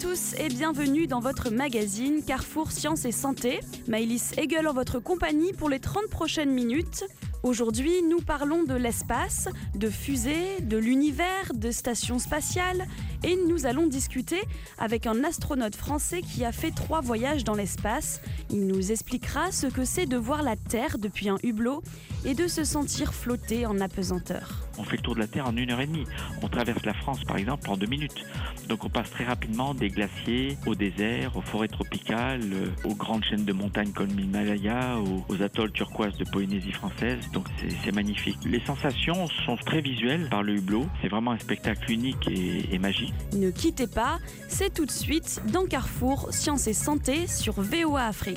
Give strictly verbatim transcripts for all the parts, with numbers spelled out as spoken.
tous et bienvenue dans votre magazine Carrefour Sciences et Santé. Maëlys Hegel en votre compagnie pour les trente prochaines minutes. Aujourd'hui, nous parlons de l'espace, de fusées, de l'univers, de stations spatiales et nous allons discuter avec un astronaute français qui a fait trois voyages dans l'espace. Il nous expliquera ce que c'est de voir la Terre depuis un hublot et de se sentir flotter en apesanteur. On fait le tour de la Terre en une heure et demie. On traverse la France, par exemple, en deux minutes. Donc on passe très rapidement des glaciers au désert, aux forêts tropicales, aux grandes chaînes de montagnes comme l'Himalaya, aux, aux atolls turquoises de Polynésie française. Donc c'est, c'est magnifique. Les sensations sont très visuelles par le hublot. C'est vraiment un spectacle unique et, et magique. Ne quittez pas, c'est tout de suite dans Carrefour Sciences et Santé sur V O A Afrique.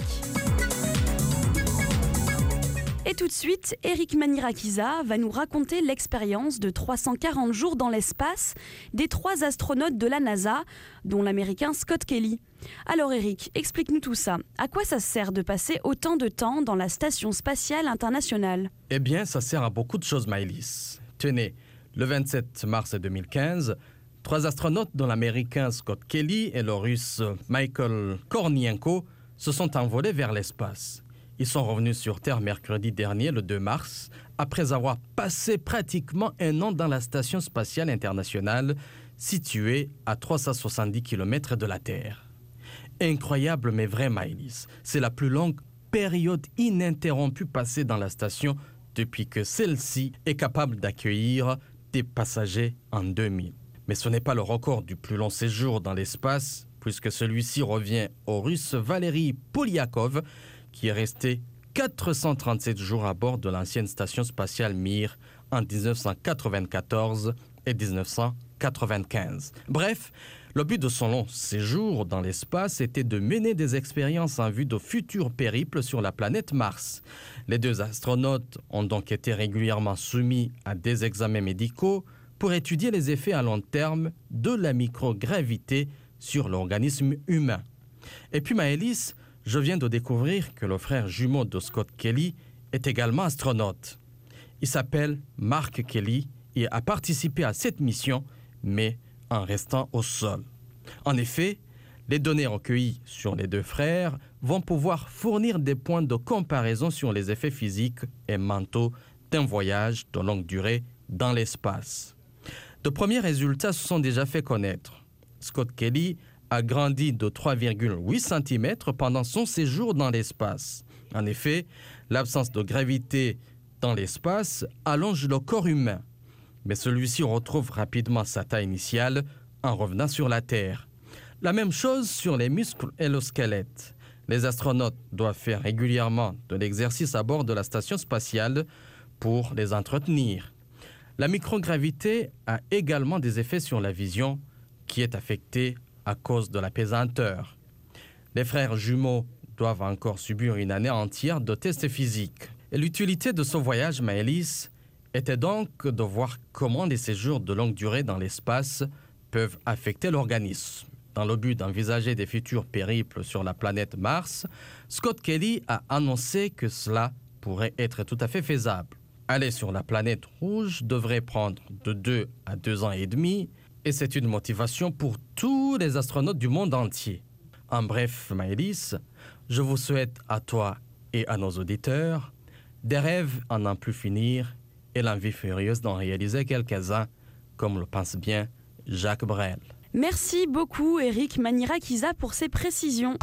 Et tout de suite, Eric Manirakiza va nous raconter l'expérience de trois cent quarante jours dans l'espace des trois astronautes de la NASA, dont l'américain Scott Kelly. Alors Eric, explique-nous tout ça. À quoi ça sert de passer autant de temps dans la Station spatiale internationale ? Eh bien, ça sert à beaucoup de choses, Maëlys. Tenez, le vingt-sept mars deux mille quinze, trois astronautes, dont l'américain Scott Kelly et le russe Michael Kornienko, se sont envolés vers l'espace. Ils sont revenus sur Terre mercredi dernier, le deux mars, après avoir passé pratiquement un an dans la Station spatiale internationale, située à trois cent soixante-dix kilomètres de la Terre. Incroyable mais vrai, Maëlys. C'est la plus longue période ininterrompue passée dans la station depuis que celle-ci est capable d'accueillir des passagers en deux mille. Mais ce n'est pas le record du plus long séjour dans l'espace, puisque celui-ci revient au russe Valery Polyakov, qui est resté quatre cent trente-sept jours à bord de l'ancienne station spatiale Mir en dix-neuf cent quatre-vingt-quatorze et dix-neuf cent quatre-vingt-quinze. Bref, le but de son long séjour dans l'espace était de mener des expériences en vue de futurs périples sur la planète Mars. Les deux astronautes ont donc été régulièrement soumis à des examens médicaux pour étudier les effets à long terme de la microgravité sur l'organisme humain. Et puis Maëlys, je viens de découvrir que le frère jumeau de Scott Kelly est également astronaute. Il s'appelle Mark Kelly et a participé à cette mission, mais en restant au sol. En effet, les données recueillies sur les deux frères vont pouvoir fournir des points de comparaison sur les effets physiques et mentaux d'un voyage de longue durée dans l'espace. De premiers résultats se sont déjà fait connaître. Scott Kelly a grandi de trois virgule huit centimètres pendant son séjour dans l'espace. En effet, l'absence de gravité dans l'espace allonge le corps humain, mais celui-ci retrouve rapidement sa taille initiale en revenant sur la Terre. La même chose sur les muscles et le squelette. Les astronautes doivent faire régulièrement de l'exercice à bord de la station spatiale pour les entretenir. La microgravité a également des effets sur la vision, qui est affectée à cause de la pesanteur. Les frères jumeaux doivent encore subir une année entière de tests physiques. Et l'utilité de ce voyage, Maëlys, était donc de voir comment les séjours de longue durée dans l'espace peuvent affecter l'organisme. Dans le but d'envisager des futurs périples sur la planète Mars, Scott Kelly a annoncé que cela pourrait être tout à fait faisable. Aller sur la planète rouge devrait prendre de deux à deux ans et demi, et c'est une motivation pour tous les astronautes du monde entier. En bref, Maëlys, je vous souhaite à toi et à nos auditeurs des rêves à n'en plus finir et l'envie furieuse d'en réaliser quelques-uns, comme le pense bien Jacques Brel. Merci beaucoup Eric Manirakiza pour ces précisions.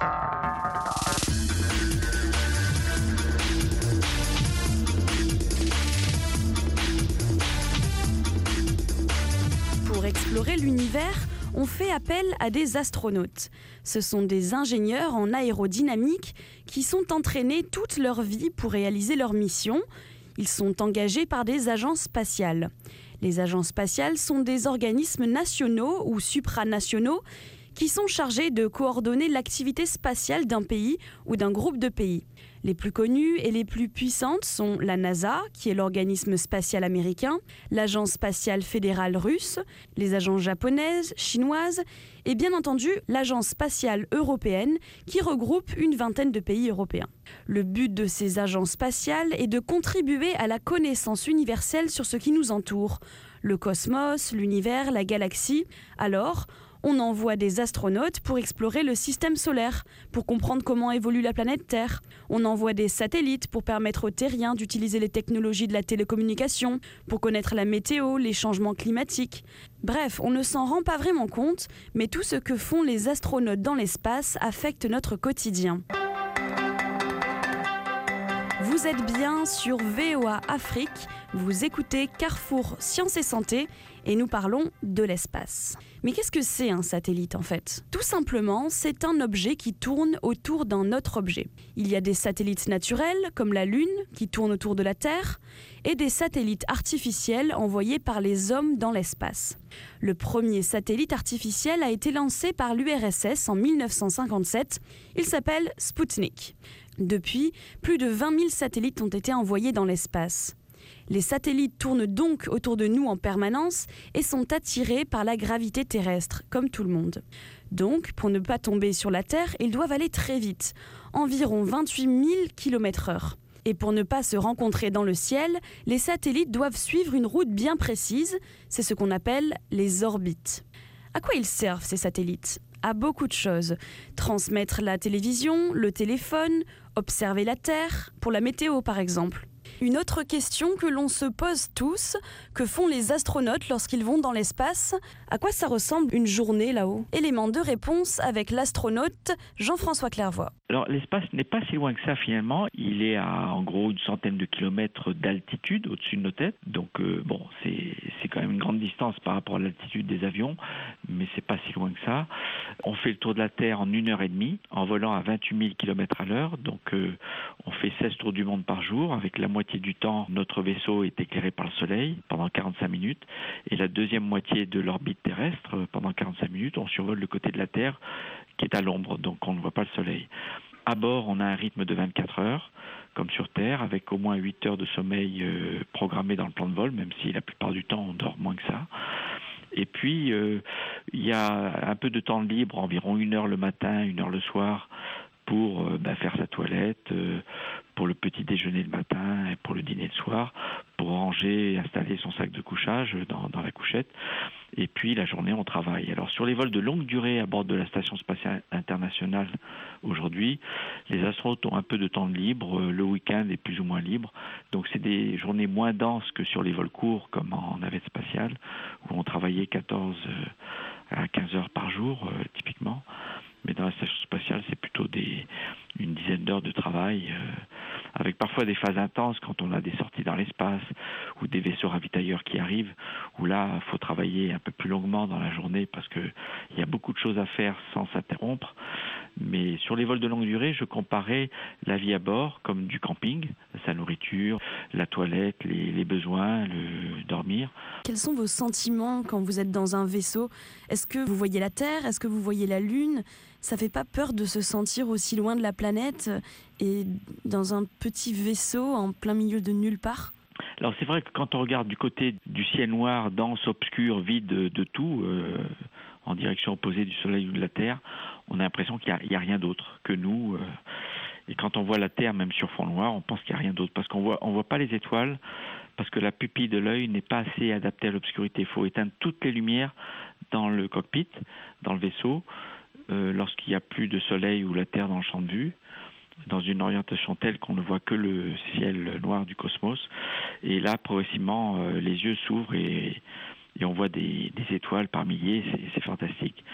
Pour explorer l'univers, on fait appel à des astronautes. Ce sont des ingénieurs en aérodynamique qui sont entraînés toute leur vie pour réaliser leur mission. Ils sont engagés par des agences spatiales. Les agences spatiales sont des organismes nationaux ou supranationaux qui sont chargés de coordonner l'activité spatiale d'un pays ou d'un groupe de pays. Les plus connues et les plus puissantes sont la NASA, qui est l'organisme spatial américain, l'Agence spatiale fédérale russe, les agences japonaises, chinoises et bien entendu l'Agence spatiale européenne qui regroupe une vingtaine de pays européens. Le but de ces agences spatiales est de contribuer à la connaissance universelle sur ce qui nous entoure, le cosmos, l'univers, la galaxie. Alors, On envoie des astronautes pour explorer le système solaire, pour comprendre comment évolue la planète Terre. On envoie des satellites pour permettre aux terriens d'utiliser les technologies de la télécommunication, pour connaître la météo, les changements climatiques. Bref, on ne s'en rend pas vraiment compte, mais tout ce que font les astronautes dans l'espace affecte notre quotidien. Vous êtes bien sur V O A Afrique, vous écoutez Carrefour Sciences et Santé et nous parlons de l'espace. Mais qu'est-ce que c'est un satellite en fait ? Tout simplement, c'est un objet qui tourne autour d'un autre objet. Il y a des satellites naturels, comme la Lune, qui tournent autour de la Terre, et des satellites artificiels envoyés par les hommes dans l'espace. Le premier satellite artificiel a été lancé par l'U R S S en mille neuf cent cinquante-sept. Il s'appelle Sputnik. Depuis, plus de vingt mille satellites ont été envoyés dans l'espace. Les satellites tournent donc autour de nous en permanence et sont attirés par la gravité terrestre, comme tout le monde. Donc, pour ne pas tomber sur la Terre, ils doivent aller très vite, environ vingt-huit mille kilomètres heure. Et pour ne pas se rencontrer dans le ciel, les satellites doivent suivre une route bien précise, c'est ce qu'on appelle les orbites. À quoi ils servent ces satellites ? À beaucoup de choses. Transmettre la télévision, le téléphone, observer la Terre, pour la météo par exemple. Une autre question que l'on se pose tous, que font les astronautes lorsqu'ils vont dans l'espace ? À quoi ça ressemble une journée là-haut ? Élément de réponse avec l'astronaute Jean-François Clairvoy. Alors l'espace n'est pas si loin que ça finalement, il est à en gros une centaine de kilomètres d'altitude au-dessus de nos têtes, donc euh, bon c'est, c'est quand même une grande distance par rapport à l'altitude des avions, mais c'est pas si loin que ça. On fait le tour de la Terre en une heure et demie, en volant à vingt-huit mille kilomètres à l'heure, donc euh, on fait seize tours du monde par jour, avec la moitié du temps notre vaisseau est éclairé par le soleil pendant quarante-cinq minutes, et la deuxième moitié de l'orbite terrestre, pendant quarante-cinq minutes, on survole le côté de la Terre qui est à l'ombre, donc on ne voit pas le soleil. À bord, on a un rythme de vingt-quatre heures, comme sur Terre, avec au moins huit heures de sommeil euh, programmé dans le plan de vol, même si la plupart du temps, on dort moins que ça. Et puis, euh, il y a un peu de temps libre, environ une heure le matin, une heure le soir, pour euh, bah, faire sa toilette, euh, pour le petit déjeuner le matin et pour le dîner le soir, pour ranger et installer son sac de couchage dans, dans la couchette. Et puis la journée, on travaille. Alors sur les vols de longue durée à bord de la Station spatiale internationale aujourd'hui, les astronautes ont un peu de temps libre, le week-end est plus ou moins libre. Donc c'est des journées moins denses que sur les vols courts comme en navette spatiale, où on travaillait quatorze à quinze heures par jour euh, typiquement. Mais dans la station spatiale, c'est plutôt des, une dizaine d'heures de travail, euh, avec parfois des phases intenses quand on a des sorties dans l'espace ou des vaisseaux ravitailleurs qui arrivent, où là, il faut travailler un peu plus longuement dans la journée parce qu'il y a beaucoup de choses à faire sans s'interrompre. Mais sur les vols de longue durée, je comparais la vie à bord comme du camping, sa nourriture, la toilette, les, les besoins, le dormir. Quels sont vos sentiments quand vous êtes dans un vaisseau ? Est-ce que vous voyez la Terre ? Est-ce que vous voyez la Lune ? Ça fait pas peur de se sentir aussi loin de la planète et dans un petit vaisseau en plein milieu de nulle part ? Alors c'est vrai que quand on regarde du côté du ciel noir, dense, obscur, vide de tout, euh, en direction opposée du Soleil ou de la Terre, on a l'impression qu'il n'y a, a rien d'autre que nous. Euh, et quand on voit la Terre, même sur fond noir, on pense qu'il n'y a rien d'autre. Parce qu'on voit, on voit pas les étoiles, parce que la pupille de l'œil n'est pas assez adaptée à l'obscurité. Il faut éteindre toutes les lumières dans le cockpit, dans le vaisseau, euh, lorsqu'il n'y a plus de Soleil ou la Terre dans le champ de vue, dans une orientation telle qu'on ne voit que le ciel noir du cosmos. Et là, progressivement, euh, les yeux s'ouvrent et, et on voit des, des étoiles par milliers, c'est, c'est fantastique.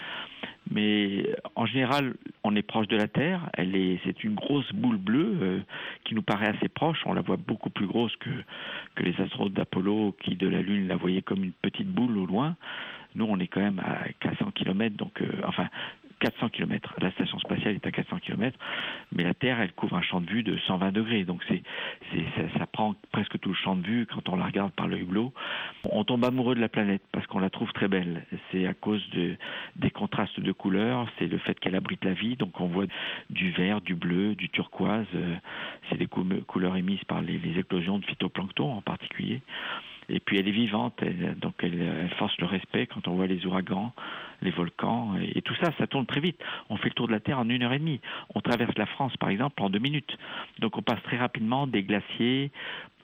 Mais en général, on est proche de la Terre. Elle est, c'est une grosse boule bleue euh, qui nous paraît assez proche. On la voit beaucoup plus grosse que, que les astronautes d'Apollo qui, de la Lune, la voyaient comme une petite boule au loin. Nous, on est quand même à quatre cents kilomètres, donc, euh, enfin, quatre cents kilomètres. La station spatiale est à quatre cents kilomètres, mais la Terre, elle couvre un champ de vue de cent vingt degrés. Donc c'est, c'est, ça, ça prend presque tout le champ de vue quand on la regarde par l'œil bleu. On tombe amoureux de la planète parce qu'on la trouve très belle. C'est à cause de, des contrastes de couleurs, c'est le fait qu'elle abrite la vie. Donc on voit du vert, du bleu, du turquoise. C'est des couleurs émises par les, les éclosions de phytoplancton en particulier. Et puis elle est vivante, elle, donc elle, elle force le respect quand on voit les ouragans, les volcans, et, et tout ça, ça tourne très vite. On fait le tour de la Terre en une heure et demie. On traverse la France, par exemple, en deux minutes. Donc on passe très rapidement des glaciers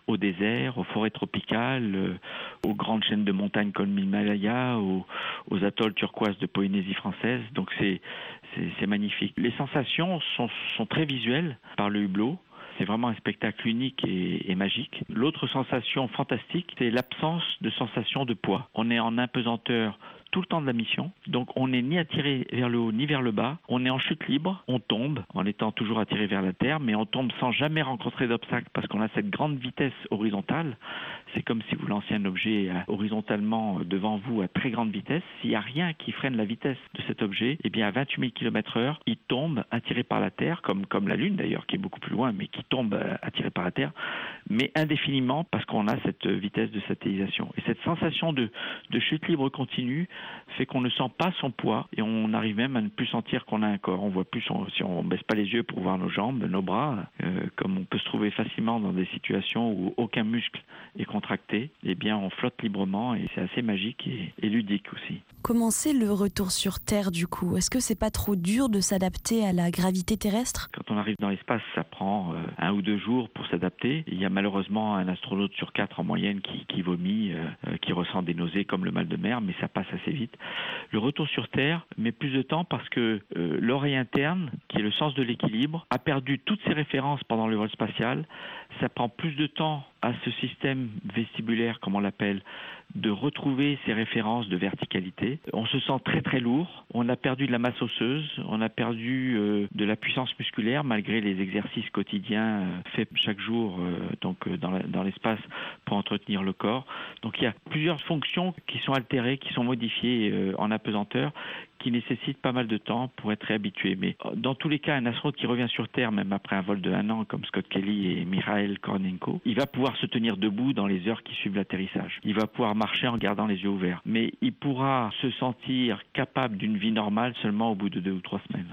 au désert, aux forêts tropicales, euh, aux grandes chaînes de montagnes comme l'Himalaya, aux, aux atolls turquoises de Polynésie française. Donc c'est, c'est, c'est magnifique. Les sensations sont, sont très visuelles par le hublot. C'est vraiment un spectacle unique et, et magique. L'autre sensation fantastique, c'est l'absence de sensation de poids. On est en apesanteur tout le temps de la mission, donc on n'est ni attiré vers le haut ni vers le bas, on est en chute libre, on tombe en étant toujours attiré vers la terre, mais on tombe sans jamais rencontrer d'obstacles parce qu'on a cette grande vitesse horizontale. C'est comme si vous lanciez un objet horizontalement devant vous à très grande vitesse. S'il n'y a rien qui freine la vitesse de cet objet, eh bien à vingt-huit mille kilomètres heure, il tombe attiré par la terre, comme, comme la Lune d'ailleurs, qui est beaucoup plus loin, mais qui tombe attiré par la terre, mais indéfiniment parce qu'on a cette vitesse de satellisation. Et cette sensation de, de chute libre continue fait qu'on ne sent pas son poids et on arrive même à ne plus sentir qu'on a un corps. On voit plus, son, si on ne baisse pas les yeux pour voir nos jambes, nos bras, euh, comme on peut se trouver facilement dans des situations où aucun muscle est contracté, eh bien on flotte librement et c'est assez magique et, et ludique aussi. Comment c'est le retour sur Terre du coup ? Est-ce que c'est pas trop dur de s'adapter à la gravité terrestre ? Quand on arrive dans l'espace, ça prend euh, un ou deux jours pour s'adapter. Il y a malheureusement un astronaute sur quatre en moyenne qui, qui vomit, euh, qui ressent des nausées comme le mal de mer, mais ça passe assez vite. Le retour sur Terre met plus de temps parce que euh, l'oreille interne, qui est le sens de l'équilibre, a perdu toutes ses références pendant le vol spatial. Ça prend plus de temps à ce système vestibulaire, comme on l'appelle, de retrouver ses références de verticalité. On se sent très très lourd, on a perdu de la masse osseuse, on a perdu euh, de la puissance musculaire malgré les exercices quotidiens euh, faits chaque jour euh, donc, euh, dans, la, dans l'espace pour entretenir le corps. Donc il y a plusieurs fonctions qui sont altérées, qui sont modifiées euh, en apesanteur, qui nécessite pas mal de temps pour être réhabitué. Mais dans tous les cas, un astronaute qui revient sur Terre, même après un vol de un an, comme Scott Kelly et Mikhail Kornienko, il va pouvoir se tenir debout dans les heures qui suivent l'atterrissage. Il va pouvoir marcher en gardant les yeux ouverts. Mais il pourra se sentir capable d'une vie normale seulement au bout de deux ou trois semaines.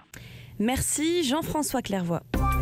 Merci Jean-François Clairvoy.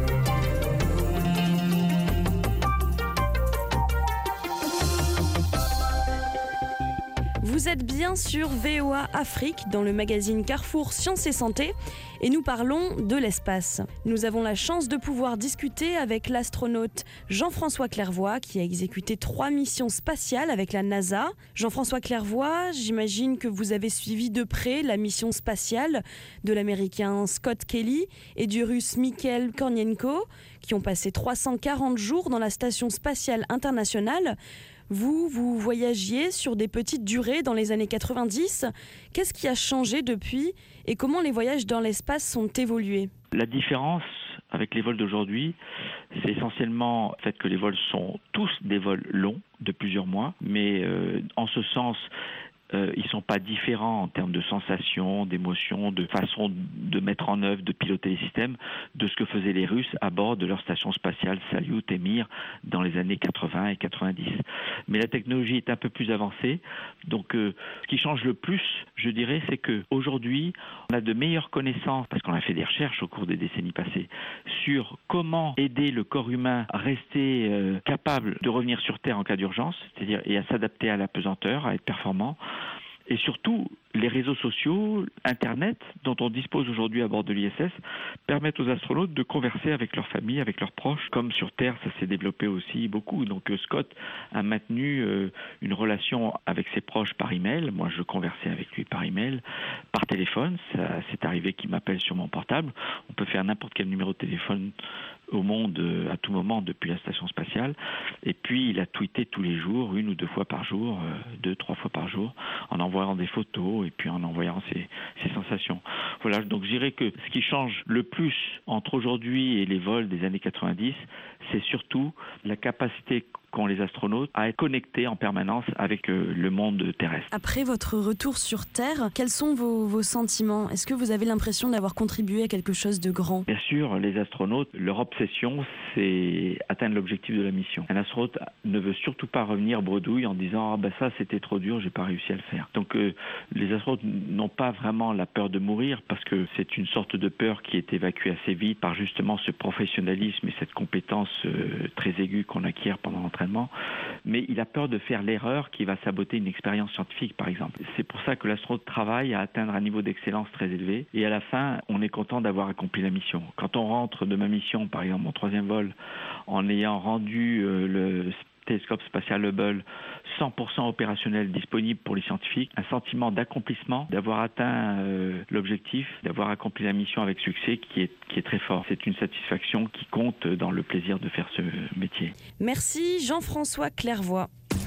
Vous êtes bien sur V O A Afrique dans le magazine Carrefour Sciences et Santé et nous parlons de l'espace. Nous avons la chance de pouvoir discuter avec l'astronaute Jean-François Clairvoy qui a exécuté trois missions spatiales avec la NASA. Jean-François Clairvoy, j'imagine que vous avez suivi de près la mission spatiale de l'américain Scott Kelly et du russe Mikhail Kornienko qui ont passé trois cent quarante jours dans la station spatiale internationale. Vous, vous voyagiez sur des petites durées dans les années quatre-vingt-dix. Qu'est-ce qui a changé depuis et comment les voyages dans l'espace ont évolué ? La différence avec les vols d'aujourd'hui, c'est essentiellement le fait que les vols sont tous des vols longs de plusieurs mois, mais euh, en ce sens, Euh, ils ne sont pas différents en termes de sensations, d'émotions, de façon de mettre en œuvre, de piloter les systèmes de ce que faisaient les Russes à bord de leur station spatiale Salyut et Mir dans les années quatre-vingts et quatre-vingt-dix. Mais la technologie est un peu plus avancée. Donc euh, ce qui change le plus, je dirais, c'est qu'aujourd'hui, on a de meilleures connaissances, parce qu'on a fait des recherches au cours des décennies passées, sur comment aider le corps humain à rester euh, capable de revenir sur Terre en cas d'urgence, c'est-à-dire et à s'adapter à la pesanteur, à être performant. Et surtout, les réseaux sociaux, Internet, dont on dispose aujourd'hui à bord de l'I S S, permettent aux astronautes de converser avec leur famille, avec leurs proches. Comme sur Terre, ça s'est développé aussi beaucoup. Donc Scott a maintenu euh, une relation avec ses proches par email. Moi, je conversais avec lui par email, par téléphone. Ça, c'est arrivé qu'il m'appelle sur mon portable. On peut faire n'importe quel numéro de téléphone au monde à tout moment depuis la station spatiale. Et puis, il a tweeté tous les jours, une ou deux fois par jour, euh, deux, trois fois par jour, en envoyant des photos et puis en envoyant ses, ses sensations. Voilà, donc je dirais que ce qui change le plus entre aujourd'hui et les vols des années quatre-vingt-dix, c'est surtout la capacité qu'ont les astronautes à être connectés en permanence avec euh, le monde terrestre. Après votre retour sur Terre, quels sont vos, vos sentiments ? Est-ce que vous avez l'impression d'avoir contribué à quelque chose de grand ? Bien sûr, les astronautes, leur obsession, c'est atteindre l'objectif de la mission. Un astronaute ne veut surtout pas revenir bredouille en disant « Ah ben ça, c'était trop dur, j'ai pas réussi à le faire ». Donc euh, les astronautes n'ont pas vraiment la peur de mourir parce que c'est une sorte de peur qui est évacuée assez vite par justement ce professionnalisme et cette compétence euh, très aiguë qu'on acquiert pendant l'entraînement. Mais il a peur de faire l'erreur qui va saboter une expérience scientifique, par exemple. C'est pour ça que l'astronaute travaille à atteindre un niveau d'excellence très élevé. Et à la fin, on est content d'avoir accompli la mission. Quand on rentre de ma mission, par exemple mon troisième vol, en ayant rendu euh, le télescope spatial Hubble cent pour cent opérationnel, disponible pour les scientifiques, un sentiment d'accomplissement, d'avoir atteint euh, l'objectif, d'avoir accompli la mission avec succès qui est, qui est très fort. C'est une satisfaction qui compte dans le plaisir de faire ce métier. Merci Jean-François Clairvoy.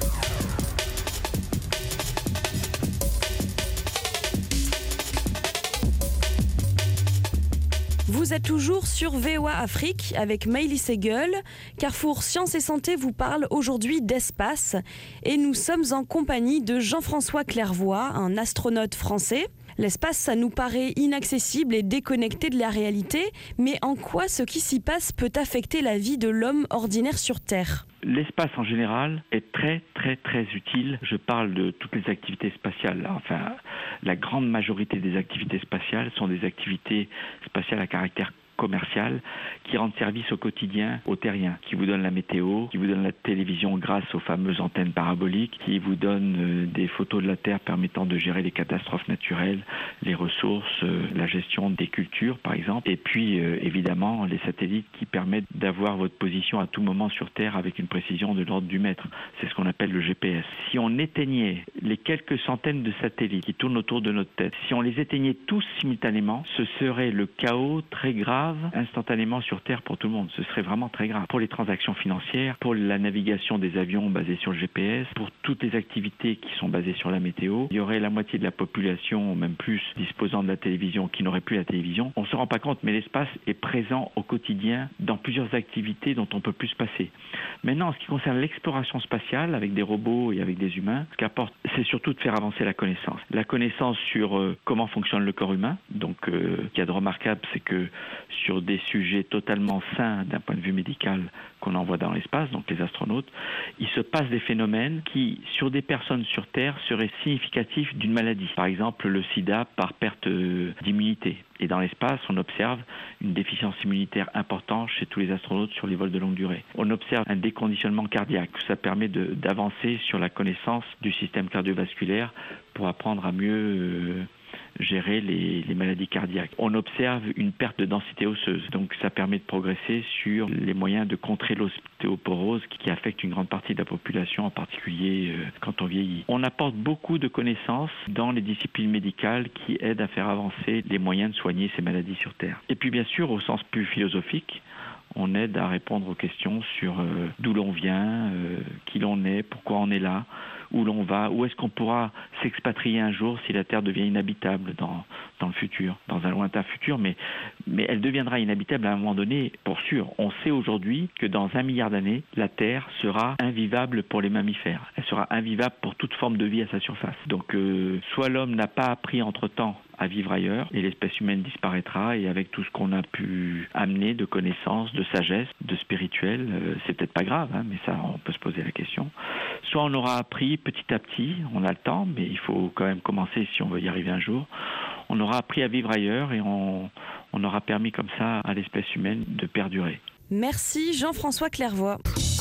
Vous êtes toujours sur V O A Afrique avec Maëlys Segal. Carrefour Sciences et Santé vous parle aujourd'hui d'espace et nous sommes en compagnie de Jean-François Clairvoy, un astronaute français. L'espace, ça nous paraît inaccessible et déconnecté de la réalité, mais en quoi ce qui s'y passe peut affecter la vie de l'homme ordinaire sur Terre ? L'espace en général est très très très utile. Je parle de toutes les activités spatiales. Enfin, la grande majorité des activités spatiales sont des activités spatiales à caractère commercial qui rendent service au quotidien aux terriens, qui vous donnent la météo, qui vous donnent la télévision grâce aux fameuses antennes paraboliques, qui vous donnent euh, des photos de la Terre permettant de gérer les catastrophes naturelles, les ressources, euh, la gestion des cultures par exemple, et puis euh, évidemment les satellites qui permettent d'avoir votre position à tout moment sur Terre avec une précision de l'ordre du mètre. C'est ce qu'on appelle le G P S. Si on éteignait les quelques centaines de satellites qui tournent autour de notre tête, si on les éteignait tous simultanément, ce serait le chaos très grave instantanément sur Terre pour tout le monde. Ce serait vraiment très grave. Pour les transactions financières, pour la navigation des avions basés sur le G P S, pour toutes les activités qui sont basées sur la météo, il y aurait la moitié de la population, même plus, disposant de la télévision qui n'aurait plus la télévision. On ne se rend pas compte, mais l'espace est présent au quotidien dans plusieurs activités dont on peut plus se passer. Maintenant, en ce qui concerne l'exploration spatiale, avec des robots et avec des humains, ce qu'apporte, c'est surtout de faire avancer la connaissance. La connaissance sur euh, comment fonctionne le corps humain. Donc, euh, ce qu'il y a de remarquable, c'est que sur des sujets totalement sains d'un point de vue médical qu'on envoie dans l'espace, donc les astronautes, il se passe des phénomènes qui, sur des personnes sur Terre, seraient significatifs d'une maladie. Par exemple, le sida par perte d'immunité. Et dans l'espace, on observe une déficience immunitaire importante chez tous les astronautes sur les vols de longue durée. On observe un déconditionnement cardiaque. Ça permet de, d'avancer sur la connaissance du système cardiovasculaire pour apprendre à mieux euh, gérer les, les maladies cardiaques. On observe une perte de densité osseuse, donc ça permet de progresser sur les moyens de contrer l'ostéoporose qui affecte une grande partie de la population, en particulier euh, quand on vieillit. On apporte beaucoup de connaissances dans les disciplines médicales qui aident à faire avancer les moyens de soigner ces maladies sur Terre. Et puis bien sûr, au sens plus philosophique, on aide à répondre aux questions sur euh, d'où l'on vient, euh, qui l'on est, pourquoi on est là, où l'on va, où est-ce qu'on pourra s'expatrier un jour si la Terre devient inhabitable dans, dans le futur, dans un lointain futur, mais, mais elle deviendra inhabitable à un moment donné, pour sûr. On sait aujourd'hui que dans un milliard d'années, la Terre sera invivable pour les mammifères. Elle sera invivable pour toute forme de vie à sa surface. Donc, euh, soit l'homme n'a pas appris entre-temps à vivre ailleurs et l'espèce humaine disparaîtra, et avec tout ce qu'on a pu amener de connaissances, de sagesse, de spirituel, euh, c'est peut-être pas grave, hein, mais ça on peut se poser la question. Soit on aura appris petit à petit, on a le temps, mais il faut quand même commencer si on veut y arriver un jour. On aura appris à vivre ailleurs et on, on aura permis comme ça à l'espèce humaine de perdurer. Merci Jean-François Clairvoy.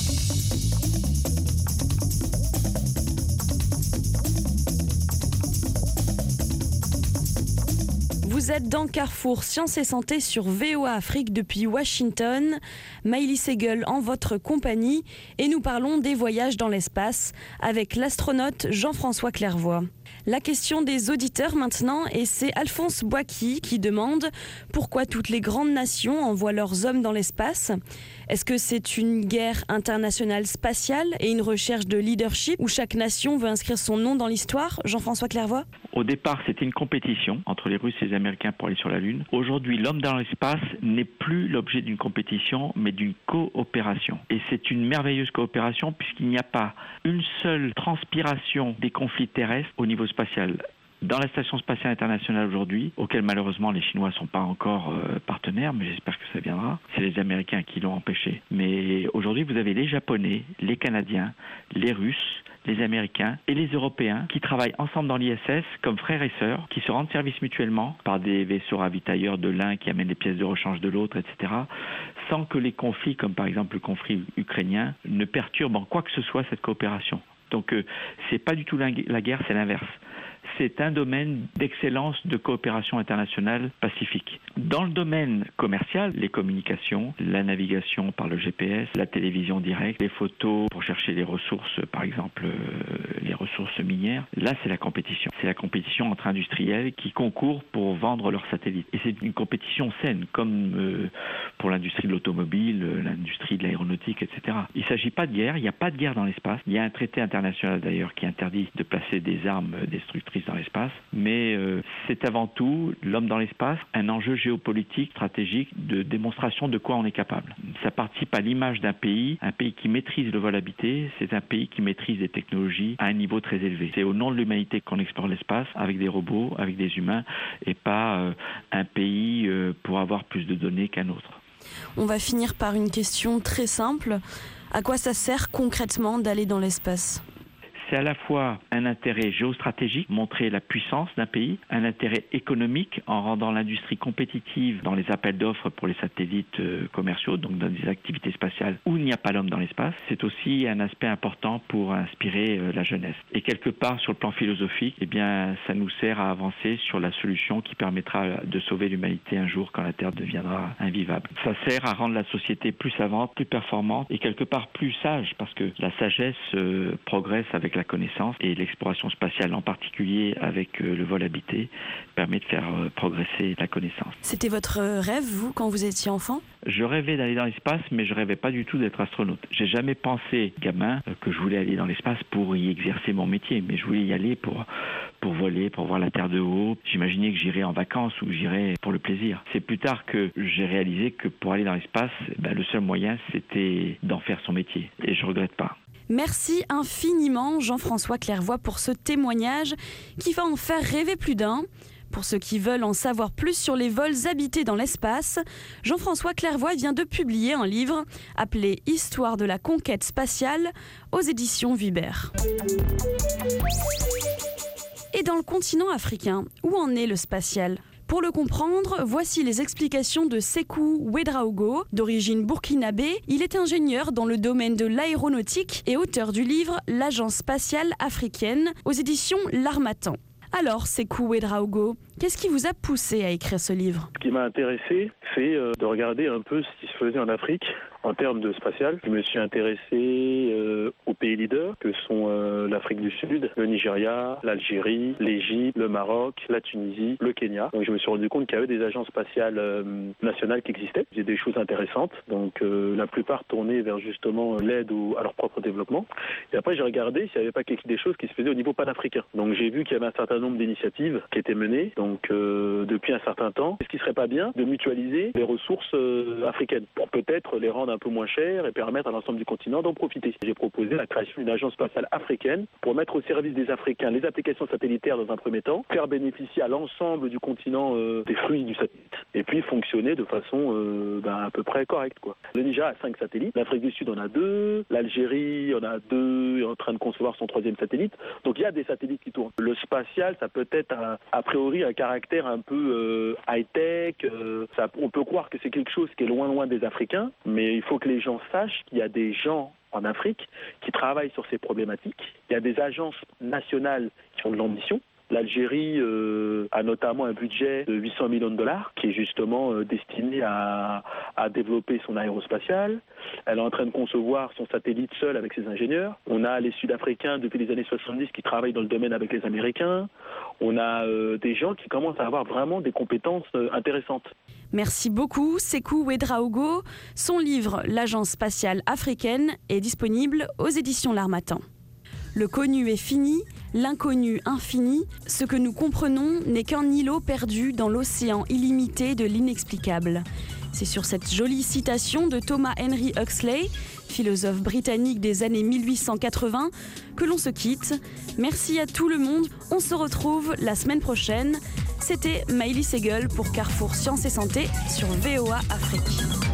Vous êtes dans Carrefour Sciences et Santé sur V O A Afrique depuis Washington. Maëlys Segal en votre compagnie et nous parlons des voyages dans l'espace avec l'astronaute Jean-François Clairvoy. La question des auditeurs maintenant, et c'est Alphonse Boisky qui demande pourquoi toutes les grandes nations envoient leurs hommes dans l'espace. Est-ce que c'est une guerre internationale spatiale et une recherche de leadership où chaque nation veut inscrire son nom dans l'histoire? Jean-François Clairvoy? Au départ, c'était une compétition entre les Russes et les Américains pour aller sur la Lune. Aujourd'hui, l'homme dans l'espace n'est plus l'objet d'une compétition, mais d'une coopération. Et c'est une merveilleuse coopération puisqu'il n'y a pas une seule transpiration des conflits terrestres au niveau spatial. Dans la Station spatiale internationale aujourd'hui, auquel malheureusement les Chinois ne sont pas encore euh, partenaires, mais j'espère que ça viendra, c'est les Américains qui l'ont empêché. Mais aujourd'hui, vous avez les Japonais, les Canadiens, les Russes, les Américains et les Européens qui travaillent ensemble dans l'I S S comme frères et sœurs, qui se rendent service mutuellement par des vaisseaux ravitailleurs de l'un qui amènent des pièces de rechange de l'autre, et cetera, sans que les conflits, comme par exemple le conflit ukrainien, ne perturbent en quoi que ce soit cette coopération. Donc euh, c'est pas du tout la, la guerre, c'est l'inverse. c'est un domaine d'excellence de coopération internationale pacifique. Dans le domaine commercial, les communications, la navigation par le G P S, la télévision directe, les photos pour chercher les ressources, par exemple euh, les ressources minières, là c'est la compétition. C'est la compétition entre industriels qui concourent pour vendre leurs satellites. Et c'est une compétition saine, comme euh, pour l'industrie de l'automobile, euh, l'industrie de l'aéronautique, et cetera. Il ne s'agit pas de guerre, il n'y a pas de guerre dans l'espace. Il y a un traité international d'ailleurs qui interdit de placer des armes destructrices dans l'espace. Mais euh, c'est avant tout, l'homme dans l'espace, un enjeu géopolitique, stratégique, de démonstration de quoi on est capable. Ça participe à l'image d'un pays, un pays qui maîtrise le vol habité, c'est un pays qui maîtrise des technologies à un niveau très élevé. C'est au nom de l'humanité qu'on explore l'espace, avec des robots, avec des humains, et pas euh, un pays euh, pour avoir plus de données qu'un autre. On va finir par une question très simple. À quoi ça sert concrètement d'aller dans l'espace ? C'est à la fois un intérêt géostratégique, montrer la puissance d'un pays, un intérêt économique en rendant l'industrie compétitive dans les appels d'offres pour les satellites commerciaux, donc dans des activités spatiales où il n'y a pas l'homme dans l'espace. C'est aussi un aspect important pour inspirer la jeunesse. Et quelque part, sur le plan philosophique, eh bien, ça nous sert à avancer sur la solution qui permettra de sauver l'humanité un jour quand la Terre deviendra invivable. Ça sert à rendre la société plus savante, plus performante et quelque part plus sage, parce que la sagesse euh, progresse avec la connaissance et l'exploration spatiale en particulier avec euh, le vol habité permet de faire euh, progresser la connaissance. C'était votre rêve, vous, quand vous étiez enfant ? Je rêvais d'aller dans l'espace, mais je rêvais pas du tout d'être astronaute. J'ai jamais pensé, gamin, que je voulais aller dans l'espace pour y exercer mon métier, mais je voulais y aller pour, pour voler, pour voir la Terre de haut. J'imaginais que j'irais en vacances ou que j'irais pour le plaisir. C'est plus tard que j'ai réalisé que pour aller dans l'espace, ben, le seul moyen, c'était d'en faire son métier. Et je regrette pas. Merci infiniment Jean-François Clairvoy pour ce témoignage qui va en faire rêver plus d'un. Pour ceux qui veulent en savoir plus sur les vols habités dans l'espace, Jean-François Clairvoy vient de publier un livre appelé « Histoire de la conquête spatiale » aux éditions Vuibert. Et dans le continent africain, où en est le spatial ? Pour le comprendre, voici les explications de Sékou Ouédraogo, d'origine burkinabé. Il est ingénieur dans le domaine de l'aéronautique et auteur du livre « L'Agence spatiale africaine » aux éditions L'Harmattan. Alors, Sékou Ouédraogo, qu'est-ce qui vous a poussé à écrire ce livre ? Ce qui m'a intéressé, c'est de regarder un peu ce qui se faisait en Afrique en termes de spatial. Je me suis intéressé euh, aux pays leaders que sont euh, l'Afrique du Sud, le Nigeria, l'Algérie, l'Égypte, le Maroc, la Tunisie, le Kenya. Donc je me suis rendu compte qu'il y avait des agences spatiales euh, nationales qui existaient. Il y a des choses intéressantes. Donc euh, la plupart tournaient vers justement l'aide au, à leur propre développement. Et après j'ai regardé s'il n'y avait pas des choses qui se faisaient au niveau panafricain. Donc j'ai vu qu'il y avait un certain nombre d'initiatives qui étaient menées donc euh, depuis un certain temps. Est-ce qu'il ne serait pas bien de mutualiser les ressources euh, africaines pour peut-être les rendre un peu moins chères et permettre à l'ensemble du continent d'en profiter? J'ai proposé la création d'une agence spatiale africaine pour mettre au service des Africains les applications satellitaires dans un premier temps, faire bénéficier à l'ensemble du continent euh, des fruits du satellite et puis fonctionner de façon euh, ben, à peu près correcte, quoi. Le Niger a cinq satellites, l'Afrique du Sud en a deux, l'Algérie en a deux, est en train de concevoir son troisième satellite. Donc il y a des satellites qui tournent. Le spatial, ça peut être un, a priori un caractère un peu euh, high-tech. Euh, ça, on peut croire que c'est quelque chose qui est loin loin des Africains, mais il faut que les gens sachent qu'il y a des gens en Afrique qui travaillent sur ces problématiques. Il y a des agences nationales qui ont de l'ambition. L'Algérie euh, a notamment un budget de huit cents millions de dollars qui est justement euh, destiné à, à développer son aérospatial. Elle est en train de concevoir son satellite seule avec ses ingénieurs. On a les Sud-Africains depuis les années soixante-dix qui travaillent dans le domaine avec les Américains. On a euh, des gens qui commencent à avoir vraiment des compétences euh, intéressantes. Merci beaucoup Sékou Ouédraogo. Son livre « L'Agence spatiale africaine » est disponible aux éditions L'Harmattan. Le connu est fini, l'inconnu infini. Ce que nous comprenons n'est qu'un îlot perdu dans l'océan illimité de l'inexplicable. C'est sur cette jolie citation de Thomas Henry Huxley, philosophe britannique des années mille huit cent quatre-vingts, que l'on se quitte. Merci à tout le monde. On se retrouve la semaine prochaine. C'était Maëlys Segal pour Carrefour Sciences et Santé sur V O A Afrique.